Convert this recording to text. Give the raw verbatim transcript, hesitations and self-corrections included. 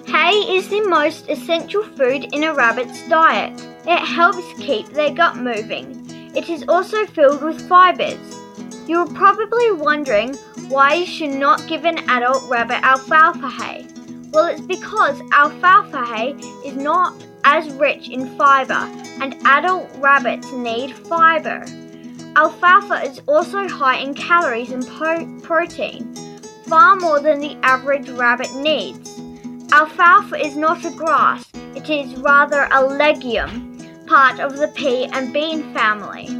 Hay is the most essential food in a rabbit's diet. It helps keep their gut moving. It is also filled with fibers. You are probably wondering why you should not give an adult rabbit alfalfa hay. Well, it's because alfalfa hay is not as rich in fiber, and adult rabbits need fiber. Alfalfa is also high in calories and po- protein, far more than the average rabbit needs. Alfalfa is not a grass, it is rather a legume, part of the pea and bean family.